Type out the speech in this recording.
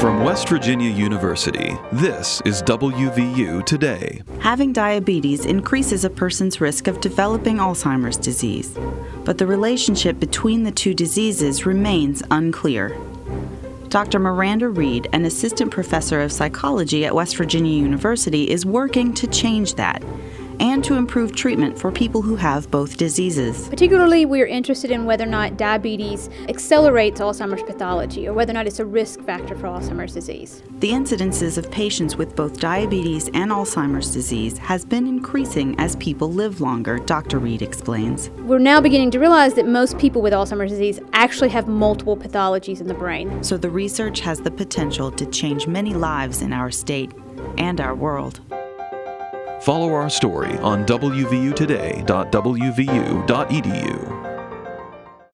From West Virginia University, this is WVU Today. Having diabetes increases a person's risk of developing Alzheimer's disease, but the relationship between the two diseases remains unclear. Dr. Miranda Reed, an assistant professor of psychology at West Virginia University, is working to change that and to improve treatment for people who have both diseases. Particularly, we're interested in whether or not diabetes accelerates Alzheimer's pathology or whether or not it's a risk factor for Alzheimer's disease. The incidences of patients with both diabetes and Alzheimer's disease has been increasing as people live longer, Dr. Reed explains. We're now beginning to realize that most people with Alzheimer's disease actually have multiple pathologies in the brain. So the research has the potential to change many lives in our state and our world. Follow our story on wvutoday.wvu.edu.